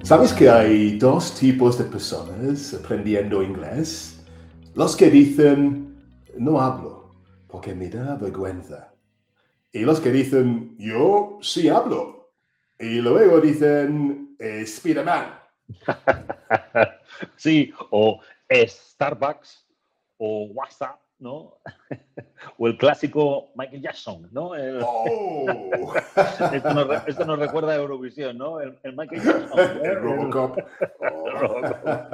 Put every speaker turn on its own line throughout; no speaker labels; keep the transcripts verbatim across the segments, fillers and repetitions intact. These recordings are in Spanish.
¿Sabes que hay dos tipos de personas aprendiendo inglés? Los que dicen, no hablo, porque me da vergüenza. Y los que dicen, yo sí hablo. Y luego dicen, eh, Spiderman.
Sí, o Starbucks, o WhatsApp, ¿no? O el clásico Michael Jackson, ¿no? El...
¡Oh!
esto, nos, esto nos recuerda a Eurovisión, ¿no? El, el Michael Jackson, ¿no?
El Robocop.
El, el
Oh.
Robocop.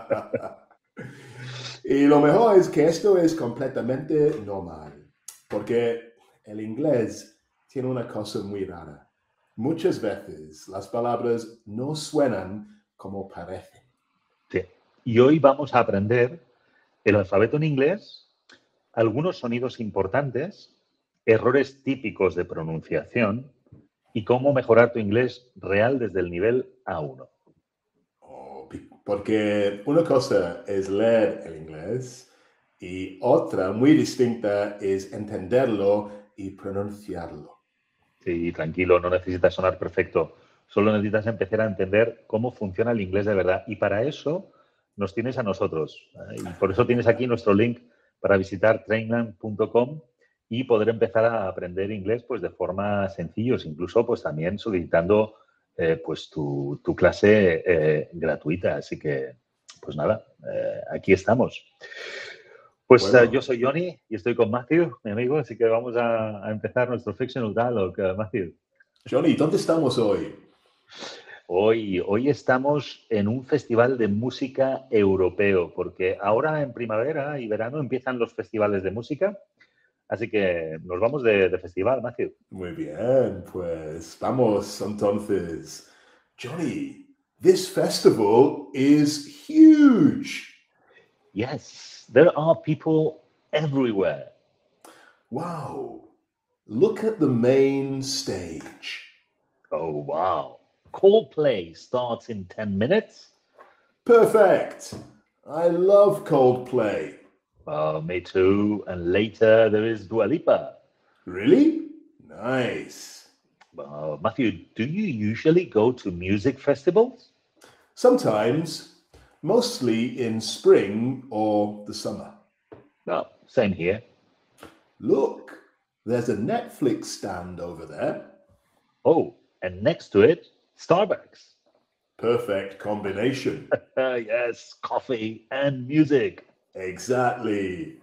Y lo mejor es que esto es completamente normal, porque el inglés tiene una cosa muy rara. Muchas veces las palabras no suenan como parecen.
Sí. Y hoy vamos a aprender el alfabeto en inglés, algunos sonidos importantes, errores típicos de pronunciación y cómo mejorar tu inglés real desde el nivel A uno.
Oh, porque una cosa es leer el inglés y otra muy distinta es entenderlo y pronunciarlo.
Sí, tranquilo, no necesitas sonar perfecto. Solo necesitas empezar a entender cómo funciona el inglés de verdad. Y para eso nos tienes a nosotros. ¿eh? Y por eso tienes aquí nuestro link para visitar trainland punto com y poder empezar a aprender inglés pues de forma sencilla, incluso pues también solicitando eh, pues tu, tu clase eh, gratuita. Así que, pues nada, eh, aquí estamos. Pues uh,
Bueno,
yo soy Johnny y estoy con Matthew, mi amigo, así que vamos a, a empezar nuestro Fictional Dialogue, uh, Matthew.
Johnny, ¿dónde estamos hoy?
Hoy, hoy estamos en un festival de música europeo, porque ahora en primavera y verano empiezan los festivales de música, así que nos vamos de, de festival, Matthew.
Muy bien, pues vamos entonces. Johnny, this festival is huge.
Yes, there are people everywhere.
Wow, look at the main stage.
Oh, wow. Coldplay starts in ten minutes.
Perfect. I love Coldplay.
Uh, me too. And later there is Dua Lipa.
Really? Nice.
Uh, Matthew, do you usually go to music festivals?
Sometimes, mostly in spring or the summer.
No, same here.
Look, there's a Netflix stand over there.
Oh, and next to it, Starbucks.
Perfect combination.
Uh, yes, coffee and music.
Exactly.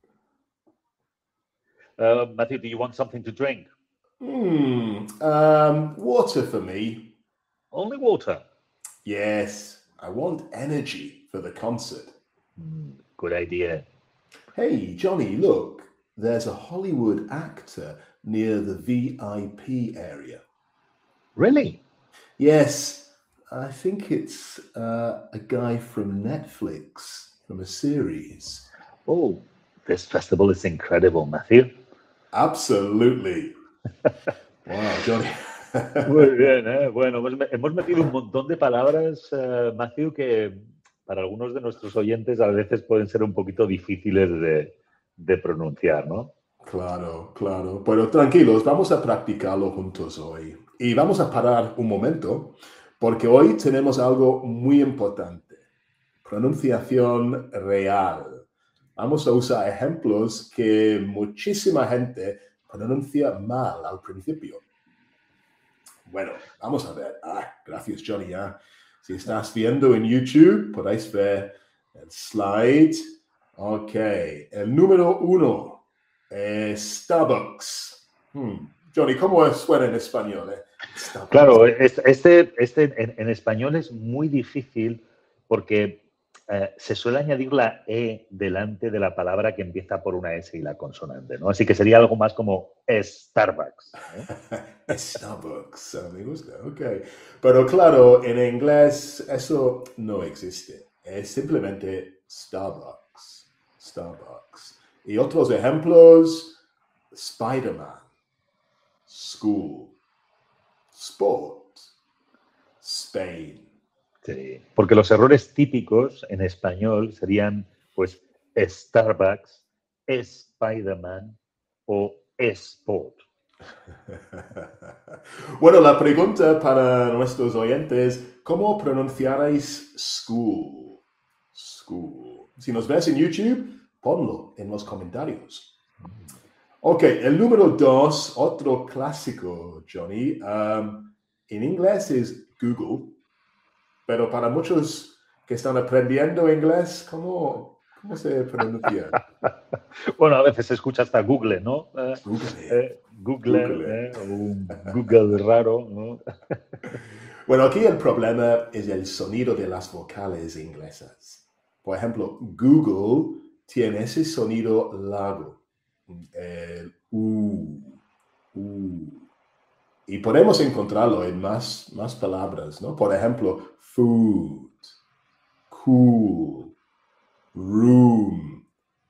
Uh, Matthew, do you want something to drink?
Hmm, um, water for me.
Only water.
Yes, I want energy for the concert.
Mm, good idea.
Hey, Johnny, look, there's a Hollywood actor near the V I P area.
Really?
Yes, I think it's uh, a guy from Netflix, from a series.
Oh, this festival is incredible, Matthew.
Absolutely. Wow, Johnny.
Muy bien, ¿eh? Bueno, hemos, hemos metido un montón de palabras, uh, Matthew, que para algunos de nuestros oyentes a veces pueden ser un poquito difíciles de, de pronunciar, ¿no?
Claro, claro. Pero tranquilos, vamos a practicarlo juntos hoy. Y vamos a parar un momento, porque hoy tenemos algo muy importante. Pronunciación real. Vamos a usar ejemplos que muchísima gente pronuncia mal al principio. Bueno, vamos a ver. Ah, gracias, Johnny. ¿eh? Si estás viendo en YouTube, podéis ver el slide. Ok, el número uno es Starbucks. Hmm. Johnny, ¿cómo suena en español? Eh? Starbucks.
Claro, este, este en, en español es muy difícil porque eh, se suele añadir la E delante de la palabra que empieza por una S y la consonante, ¿no? Así que sería algo más como Starbucks. ¿eh?
Starbucks, me gusta, ok. Pero claro, en inglés eso no existe. Es simplemente Starbucks. Starbucks. Y otros ejemplos, Spider-Man, School, Sport, Spain.
Sí, porque los errores típicos en español serían, pues, Starbucks, Spider-Man o Sport.
Bueno, la pregunta para nuestros oyentes, ¿cómo pronunciaréis school? School. Si nos ves en YouTube, ponlo en los comentarios. Ok, el número dos, otro clásico, Johnny. Um, en inglés es Google, pero para muchos que están aprendiendo inglés, ¿cómo, cómo se pronuncia?
Bueno, a veces se escucha hasta Google, ¿no? Eh,
Google.
eh, Google,
Google.
eh, o un Google raro, ¿no?
Bueno, aquí el problema es el sonido de las vocales inglesas. Por ejemplo, Google tiene ese sonido largo, el U, U. Y podemos encontrarlo en más, más palabras, ¿no? Por ejemplo, food, cool, room,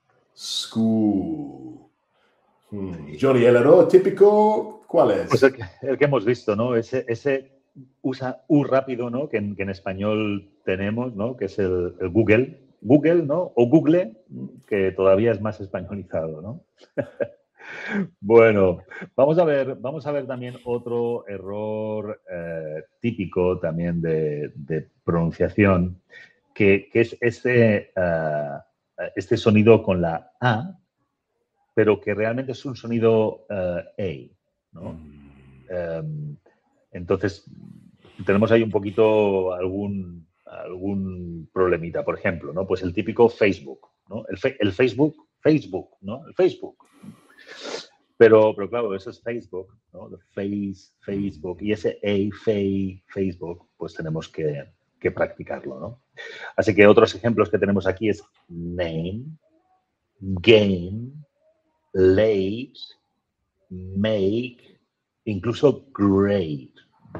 school. Hmm. Johnny, el error típico, ¿cuál
Pues el
es?
que, el que hemos visto, ¿no? Ese, ese usa U rápido, ¿no? Que en, que en español tenemos, ¿no? Que es el, el Google, Google, ¿no? O Google, que todavía es más españolizado, ¿no? Bueno, vamos a ver, vamos a ver también otro error eh, típico también de, de pronunciación, que, que es este, uh, este sonido con la A, pero que realmente es un sonido uh, A, ¿no? Um, entonces, tenemos ahí un poquito algún, algún problemita. Por ejemplo, ¿no? Pues el típico Facebook, ¿no? El, fe, el Facebook, Facebook, ¿no? El Facebook. Pero, pero claro, eso es Facebook, ¿no? The face, Facebook. Y ese A, fe, Facebook, pues tenemos que, que practicarlo, ¿no? Así que otros ejemplos que tenemos aquí es name, game, late, make, incluso great.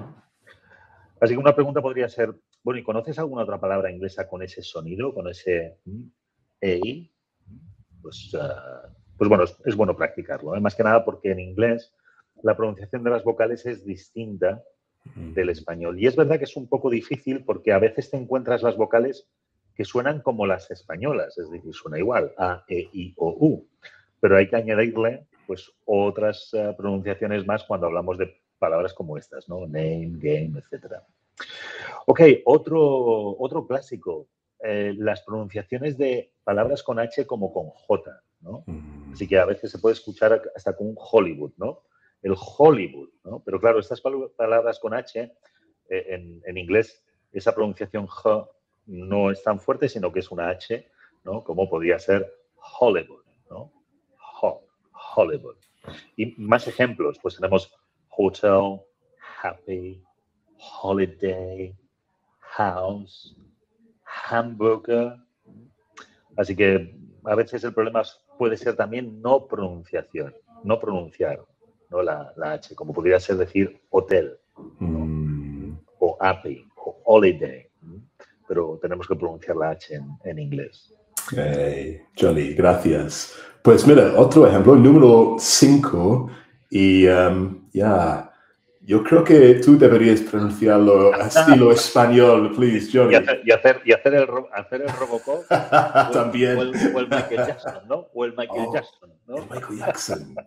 Así que una pregunta podría ser, bueno, ¿y conoces alguna otra palabra inglesa con ese sonido, con ese A? Pues, uh, pues bueno, es, es bueno practicarlo, ¿eh? Más que nada porque en inglés la pronunciación de las vocales es distinta del español. Y es verdad que es un poco difícil porque a veces te encuentras las vocales que suenan como las españolas, es decir, suena igual, A, E, I, O, U. Pero hay que añadirle pues otras uh, pronunciaciones más cuando hablamos de palabras como estas, ¿no? Name, game, etcétera. Ok, otro, otro clásico, eh, las pronunciaciones de palabras con H como con J, ¿no? Así que a veces se puede escuchar hasta con un Hollywood, ¿no? El Hollywood, ¿no? Pero claro, estas palabras con H, eh, en, en inglés, esa pronunciación J no es tan fuerte, sino que es una H, ¿no? Como podría ser Hollywood, ¿no? Ho, Hollywood. Y más ejemplos, pues tenemos hotel, happy, holiday, house, hamburger. Así que a veces el problema puede ser también no pronunciación, no pronunciar, ¿no? La, la H, como podría ser decir hotel, ¿no? Mm. O happy, o holiday, ¿no? Pero tenemos que pronunciar la H en, en inglés.
Hey, Johnny, gracias. Pues mira, otro ejemplo, el número cinco, y um, ya, yeah, yo creo que tú deberías pronunciarlo a estilo español, please, Johnny.
Y hacer, y hacer, y hacer, el, hacer el Robocop o,
También.
O el, o el Michael Jackson, ¿no? O el Michael
Oh,
Jackson, ¿no?
el Michael Jackson.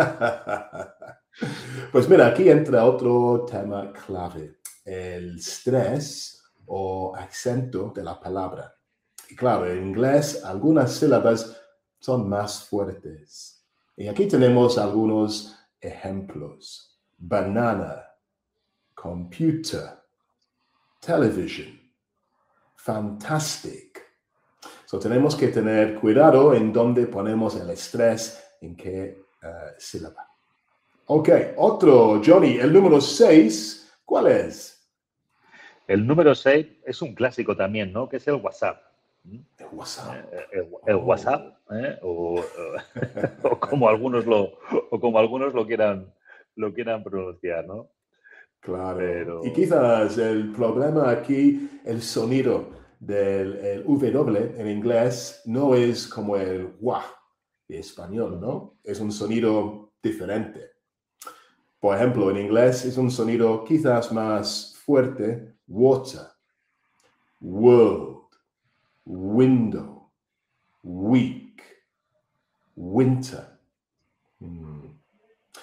Pues mira, aquí entra otro tema clave, el estrés o acento de la palabra. Y claro, en inglés algunas sílabas son más fuertes. Y aquí tenemos algunos ejemplos. Banana, computer, television, fantastic. So tenemos que tener cuidado en dónde ponemos el estrés, en qué uh, sílaba. Ok, otro, Johnny, el número seis, ¿cuál es?
El número seis es un clásico también, ¿no? Que es el WhatsApp.
El WhatsApp.
Eh, el, el oh. WhatsApp, ¿eh? o, o, como algunos lo, o como algunos lo quieran, lo quieran pronunciar, ¿no?
Claro.
Pero...
Y quizás el problema aquí, el sonido del el W en inglés no es como el wa de español, ¿no? Es un sonido diferente. Por ejemplo, en inglés es un sonido quizás más fuerte, water, world, window, week, winter. Hmm.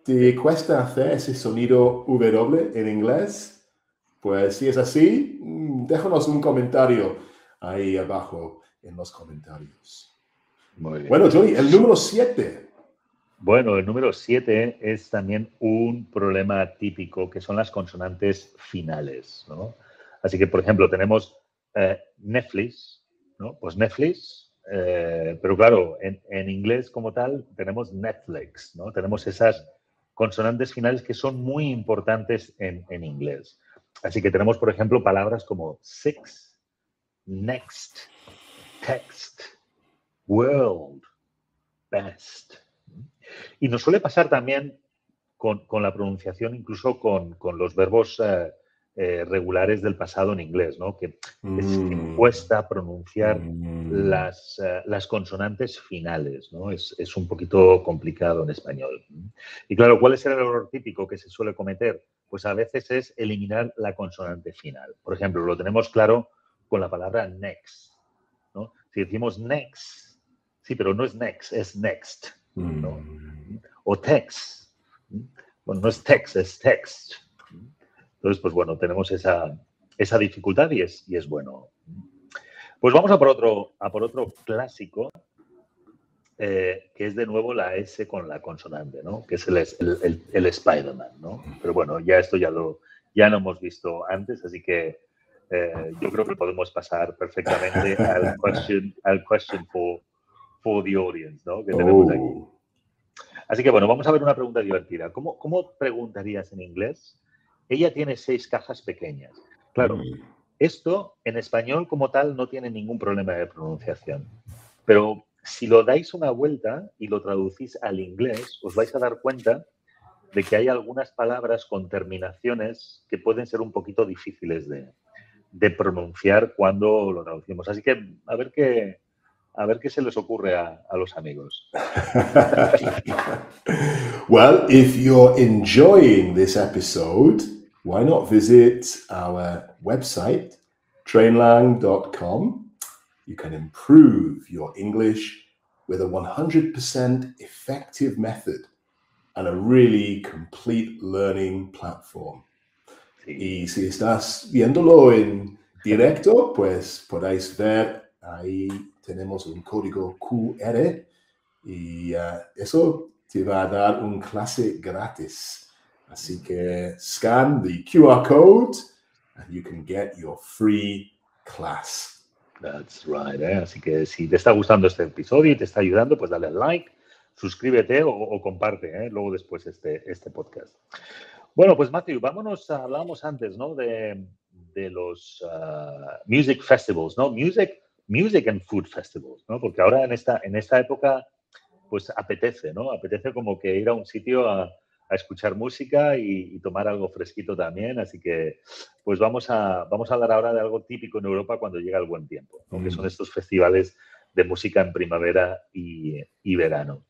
¿Te cuesta hacer ese sonido W en inglés? Pues si es así, déjanos un comentario ahí abajo en los comentarios.
Muy bien.
Bueno, Johnny, el número siete.
Bueno, el número siete es también un problema típico, que son las consonantes finales, ¿no? Así que, por ejemplo, tenemos eh, Netflix, ¿no? Pues Netflix, eh, pero claro, en, en inglés como tal tenemos Netflix, ¿no? Tenemos esas consonantes finales que son muy importantes en, en inglés. Así que tenemos, por ejemplo, palabras como six, next, text, world, best. Y nos suele pasar también con, con la pronunciación, incluso con, con los verbos eh, eh, regulares del pasado en inglés, ¿no? Que, es, que
Mm.
cuesta pronunciar
Mm.
las, uh, las consonantes finales, ¿no? Es, es un poquito complicado en español. Y claro, ¿cuál es el error típico que se suele cometer? Pues a veces es eliminar la consonante final. Por ejemplo, lo tenemos claro con la palabra next, ¿no? Si decimos next, sí, pero no es next, es next, ¿no?
Mm.
O text. Bueno, no es text, es text. Entonces, pues bueno, tenemos esa, esa dificultad y es, y es bueno. Pues vamos a por otro, a por otro clásico, eh, que es de nuevo la S con la consonante, ¿no? Que es el, el, el, el Spider-Man, ¿no? Pero bueno, ya esto ya lo, ya lo hemos visto antes, así que eh, yo creo que podemos pasar perfectamente al question, al question for, for the audience, ¿no? Que tenemos aquí.
Oh.
Así que bueno, vamos a ver una pregunta divertida. ¿Cómo, cómo preguntarías en inglés? Ella tiene seis cajas pequeñas. Claro,
Mm.
esto en español como tal no tiene ningún problema de pronunciación. Pero si lo dais una vuelta y lo traducís al inglés, os vais a dar cuenta de que hay algunas palabras con terminaciones que pueden ser un poquito difíciles de, de pronunciar cuando lo traducimos. Así que a ver qué, a ver qué se les ocurre a, a los amigos.
Well, if you're enjoying this episode, why not visit our website, trainlang dot com. You can improve your English with a one hundred percent effective method and a really complete learning platform.
Sí.
Y si estás viéndolo en directo, pues podéis ver, ahí tenemos un código Q R y uh, eso te va a dar un clase gratis. Así que scan the Q R code and you can get your free class.
That's right, ¿eh? Así que si te está gustando este episodio y te está ayudando, pues dale al like, suscríbete o, o comparte, ¿eh? Luego después este, este podcast. Bueno, pues Matthew, vámonos, a, hablábamos antes, ¿no? De, de los uh, music festivals, ¿no? Music, music and food festivals, ¿no? Porque ahora en esta, en esta época, pues apetece, ¿no? Apetece como que ir a un sitio a, a escuchar música y, y tomar algo fresquito también. Así que, pues vamos a, vamos a hablar ahora de algo típico en Europa cuando llega el buen tiempo, ¿no? Mm. Que son estos festivales de música en primavera y, y verano.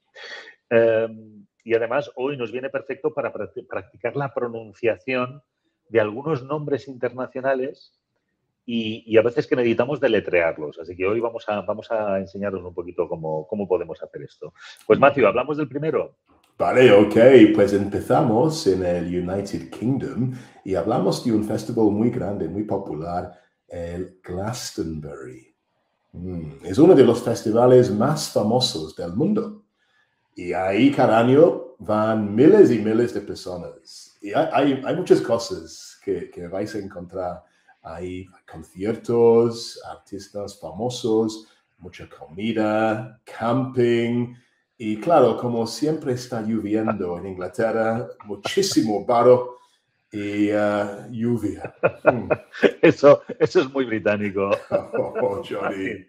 Um, y además hoy nos viene perfecto para practicar la pronunciación de algunos nombres internacionales y, y a veces que necesitamos deletrearlos. Así que hoy vamos a, vamos a enseñaros un poquito cómo, cómo podemos hacer esto. Pues Matthew, ¿hablamos del primero?
Vale, ok, pues empezamos en el United Kingdom y hablamos de un festival muy grande, muy popular, el Glastonbury. Mm, es uno de los festivales más famosos del mundo. Y ahí cada año van miles y miles de personas. Y hay, hay, hay muchas cosas que, que vais a encontrar. Hay conciertos, artistas famosos, mucha comida, camping. Y claro, como siempre está lloviendo en Inglaterra, muchísimo paro y uh, lluvia. Hmm.
Eso, eso es muy británico.
Oh, Johnny.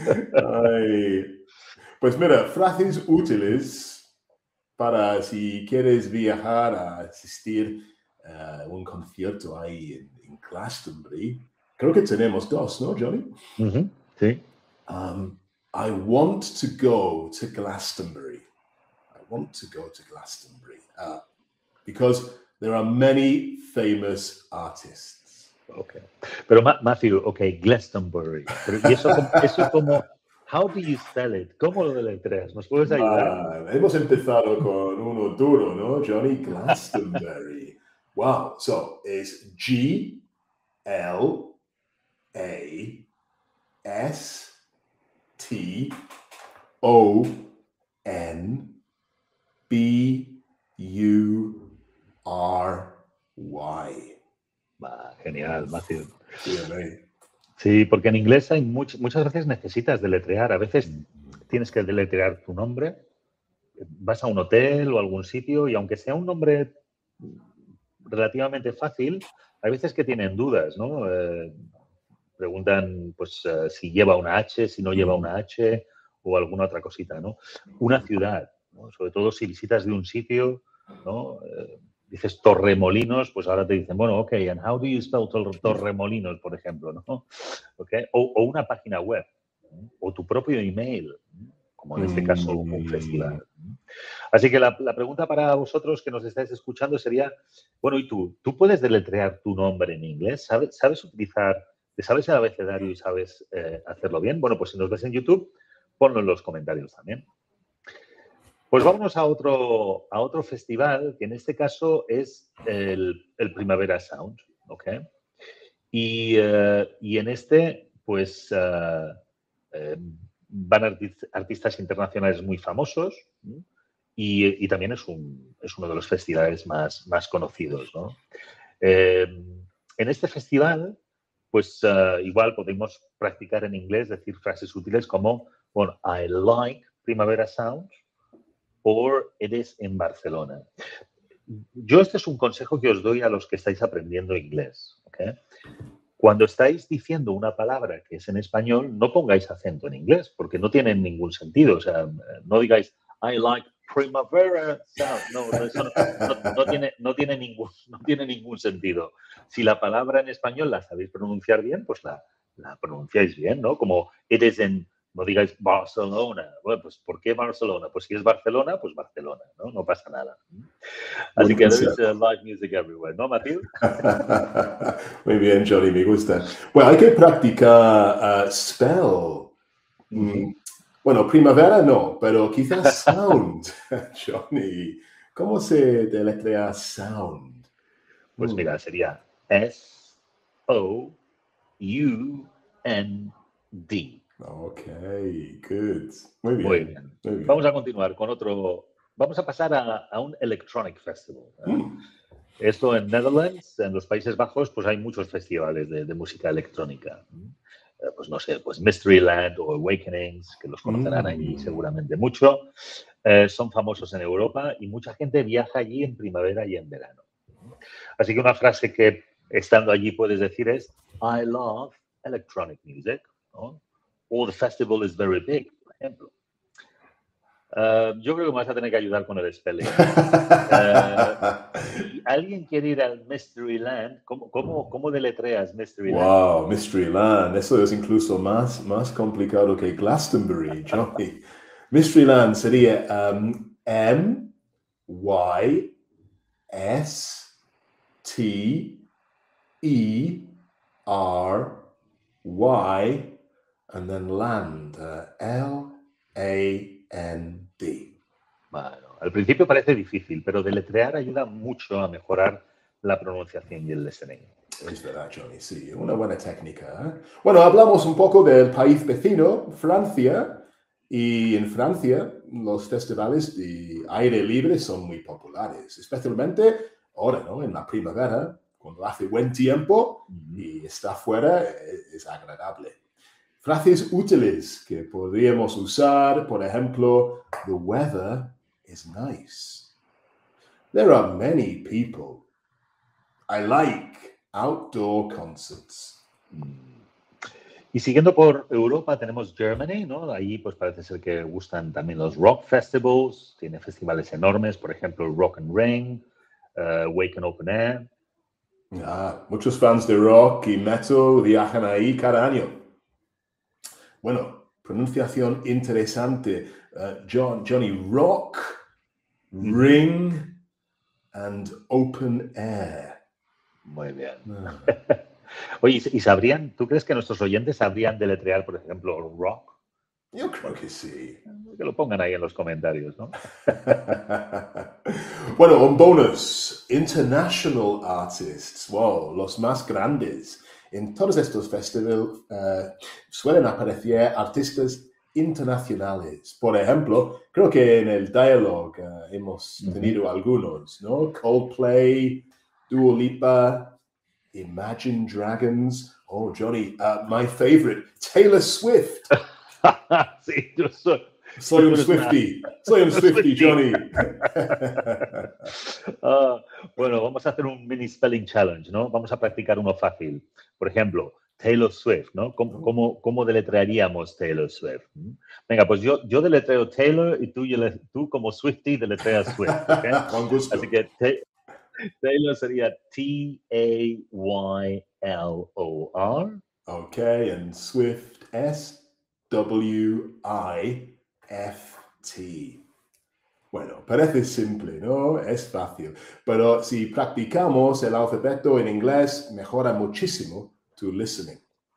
Ay. Pues mira, frases útiles para si quieres viajar a asistir a uh, un concierto ahí en, en Glastonbury. Creo que tenemos dos, ¿no, Johnny?
Uh-huh. Sí.
Um, I want to go to Glastonbury. I want to go to Glastonbury uh, because there are many famous artists.
Okay. Pero Matthew, ok, Glastonbury. Pero, ¿y eso, eso como... How do you spell it? ¿Cómo lo deletreas? ¿Nos puedes ayudar?
Ah, hemos empezado con uno duro, ¿no? Johnny Glastonbury. Wow. So it's G L A S T O N B U R Y.
Ah, genial, Matthew.
Yeah,
sí, porque en inglés hay much, muchas veces necesitas deletrear. A veces tienes que deletrear tu nombre. Vas a un hotel o a algún sitio y aunque sea un nombre relativamente fácil, hay veces que tienen dudas, ¿no? Eh, preguntan pues uh, si lleva una H, si no lleva una H o alguna otra cosita, ¿no? Una ciudad, ¿no? Sobre todo si visitas de un sitio, ¿no? Eh, dices Torremolinos, pues ahora te dicen, bueno, ok, and how do you spell Torremolinos, por ejemplo, ¿no? Okay. O, o una página web, ¿no? O tu propio email, ¿no? Como en este caso un festival. Así que la, la pregunta para vosotros que nos estáis escuchando sería, bueno, ¿y tú? ¿Tú puedes deletrear tu nombre en inglés? ¿Sabes, sabes utilizar, te sabes el abecedario y sabes eh, hacerlo bien? Bueno, pues si nos ves en YouTube, ponlo en los comentarios también. Pues vámonos a otro, a otro festival, que en este caso es el, el Primavera Sound, ¿ok? Y, uh, y en este, pues, uh, eh, van artist artistas internacionales muy famosos, ¿no? y, y también es, un, es uno de los festivales más, más conocidos, ¿no? Eh, en este festival, pues uh, igual podemos practicar en inglés, decir frases útiles como, bueno, I like Primavera Sound, or it is in Barcelona. Yo este es un consejo que os doy a los que estáis aprendiendo inglés, ¿ok? Cuando estáis diciendo una palabra que es en español, no pongáis acento en inglés, porque no tiene ningún sentido. O sea, no digáis, I like primavera sound. No, no, eso no, no, no, tiene, no, tiene ningún, no tiene ningún sentido. Si la palabra en español la sabéis pronunciar bien, pues la, la pronunciáis bien, ¿no? Como it is in, no digáis Barcelona. Bueno, pues ¿por qué Barcelona? Pues si es Barcelona, pues Barcelona, ¿no? No pasa nada. Así que there is uh, live music everywhere, ¿no, Matthew?
Muy bien, Johnny, me gusta. Bueno, hay que practicar uh, spell. Mm, bueno, primavera no, pero quizás sound, Johnny. ¿Cómo se deletrea sound?
Pues mira, sería S O U N D.
Ok, good. Muy bien.
Muy bien. Muy bien. Vamos a continuar con otro. Vamos a pasar a, a un Electronic Festival. ¿eh? Mm. Esto en Netherlands, en los Países Bajos, pues hay muchos festivales de, de música electrónica. Eh, pues no sé, pues Mysteryland o Awakenings, que los conocerán mm. allí seguramente mucho. Eh, son famosos en Europa y mucha gente viaja allí en primavera y en verano. Así que una frase que estando allí puedes decir es I love electronic music, ¿no? O the festival is very big, por ejemplo. Uh, yo creo que me vas a tener que ayudar con el spelling. Uh, si alguien quiere ir al Mysteryland, ¿cómo, cómo, cómo deletreas Mysteryland?
Wow, Mysteryland. Eso es incluso más, más complicado que Glastonbury, Johnny. Mysteryland sería um, M Y S T E R Y and then land, uh, L A N D.
Bueno, al principio parece difícil, pero deletrear ayuda mucho a mejorar la pronunciación y el listening.
Es verdad, Johnny, sí, una buena técnica. ¿eh? Bueno, hablamos un poco del país vecino, Francia, y en Francia los festivales de aire libre son muy populares, especialmente ahora, ¿no? En la primavera, cuando hace buen tiempo y está afuera, es agradable. Frases útiles que podríamos usar, por ejemplo, the weather is nice. There are many people. I like outdoor concerts.
Y siguiendo por Europa tenemos Germany, ¿no? Ahí pues parece ser que gustan también los rock festivals, tiene festivales enormes, por ejemplo Rock and Ring, uh, Wake and Open Air.
Ah, muchos fans de rock y metal viajan ahí cada año. Bueno, pronunciación interesante. Uh, John, Johnny, Rock, mm-hmm. Ring and Open Air.
Muy bien. Ah. Oye, ¿y sabrían, tú crees que nuestros oyentes sabrían deletrear, por ejemplo, rock?
Yo creo que sí.
Que lo pongan ahí en los comentarios, ¿no?
Bueno, un bonus. International artists. Wow, los más grandes. En todos estos festivales uh, suelen aparecer artistas internacionales. Por ejemplo, creo que en el Dialogue uh, hemos tenido uh-huh. algunos, ¿no? Coldplay, Dua Lipa, Imagine Dragons. Oh, Johnny, uh, my favorite, Taylor Swift.
Sí, yo soy...
Soy un Swiftie, soy un Swiftie, Johnny.
uh, bueno, vamos a hacer un mini spelling challenge, ¿no? Vamos a practicar uno fácil. Por ejemplo, Taylor Swift, ¿no? ¿Cómo, cómo, cómo deletrearíamos Taylor Swift? Venga, pues yo, yo deletreo Taylor y tú, tú como Swiftie deletreas Swift, ¿okay?
Con gusto.
Así que Taylor sería T A Y L O R.
Ok, and Swift, S W I F T. Bueno, parece simple, ¿no? Es fácil. Pero si practicamos el alfabeto en inglés, mejora muchísimo tu listening.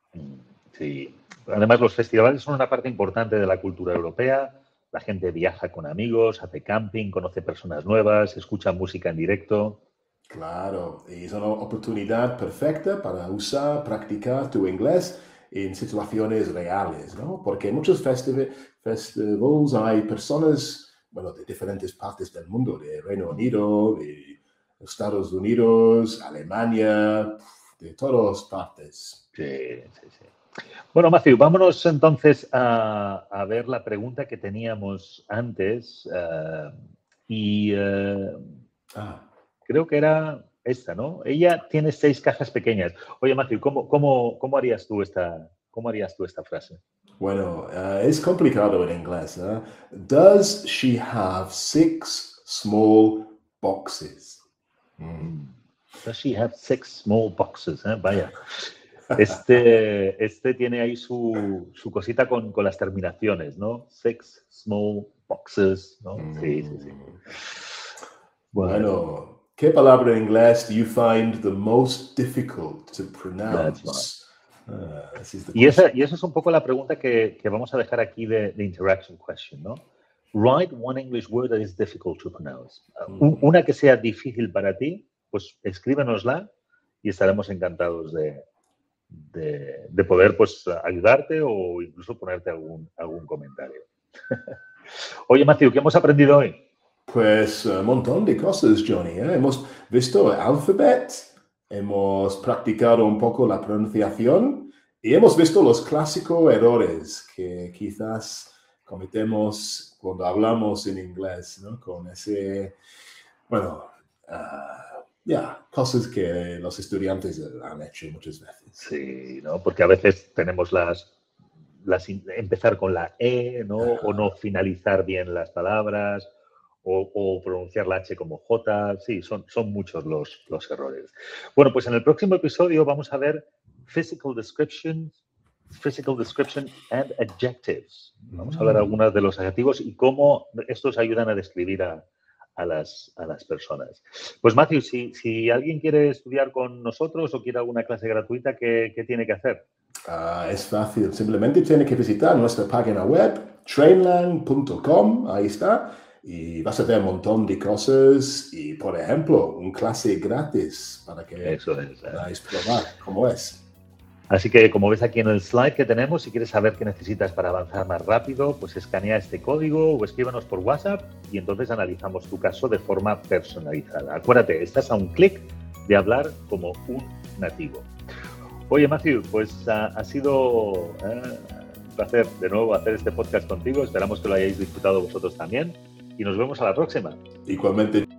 Sí. Además, los festivales son una parte importante de la cultura europea. La gente viaja con amigos, hace camping, conoce personas nuevas, escucha música en directo.
Claro, y es una oportunidad perfecta para usar, practicar tu inglés en situaciones reales, ¿no? Porque en muchos festiv- festivals hay personas, bueno, de diferentes partes del mundo, de Reino Unido, de Estados Unidos, Alemania, de todas partes.
Sí, sí, sí. Bueno, Matthew, vámonos entonces a, a ver la pregunta que teníamos antes uh, y uh, ah. creo que era esta, ¿no? Ella tiene seis cajas pequeñas. Oye, Matthew, ¿cómo, cómo, cómo harías tú esta, cómo harías tú esta frase?
Bueno, uh, es complicado en inglés, ¿eh? Does she have six small boxes?
Mm. Does she have six small boxes? ¿Eh? Vaya. Este, este tiene ahí su, su cosita con, con las terminaciones, ¿no? Six small boxes, ¿no? Mm. Sí, sí, sí.
Bueno. bueno. ¿Qué palabra en inglés do you find the most difficult to pronounce?
Uh, y, esa, y esa es un poco la pregunta que, que vamos a dejar aquí de, de interaction question, ¿no? Write one English word that is difficult to pronounce. Uh, una que sea difícil para ti, pues escríbenosla y estaremos encantados de, de, de poder pues ayudarte o incluso ponerte algún, algún comentario. Oye, Matthew, ¿qué hemos aprendido hoy?
Pues un montón de cosas, Johnny. ¿eh? Hemos visto el alfabeto, hemos practicado un poco la pronunciación y hemos visto los clásicos errores que quizás cometemos cuando hablamos en inglés, ¿no? Con ese, bueno, uh, ya, yeah, cosas que los estudiantes han hecho muchas veces.
Sí, ¿no? Porque a veces tenemos las, las empezar con la E, ¿no? Uh-huh. O no finalizar bien las palabras. O, o pronunciar la H como J. Sí, son, son muchos los, los errores. Bueno, pues en el próximo episodio vamos a ver physical description, physical description and adjectives. Vamos a hablar algunos de los adjetivos y cómo estos ayudan a describir a, a, las, a las personas. Pues, Matthew, si, si alguien quiere estudiar con nosotros o quiere alguna clase gratuita, ¿qué, qué tiene que hacer?
Uh, es fácil. Simplemente tiene que visitar nuestra página web, trainlang punto com. Ahí está. Y vas a ver un montón de cosas y, por ejemplo, un clase gratis para que
Eso es, ¿eh?
podáis probar cómo es.
Así que, como ves aquí en el slide que tenemos, si quieres saber qué necesitas para avanzar más rápido, pues escanea este código o escríbanos por WhatsApp y entonces analizamos tu caso de forma personalizada. Acuérdate, estás a un clic de hablar como un nativo. Oye, Matthew, pues uh, ha sido uh, un placer de nuevo hacer este podcast contigo. Esperamos que lo hayáis disfrutado vosotros también. Y nos vemos a la próxima.
Igualmente.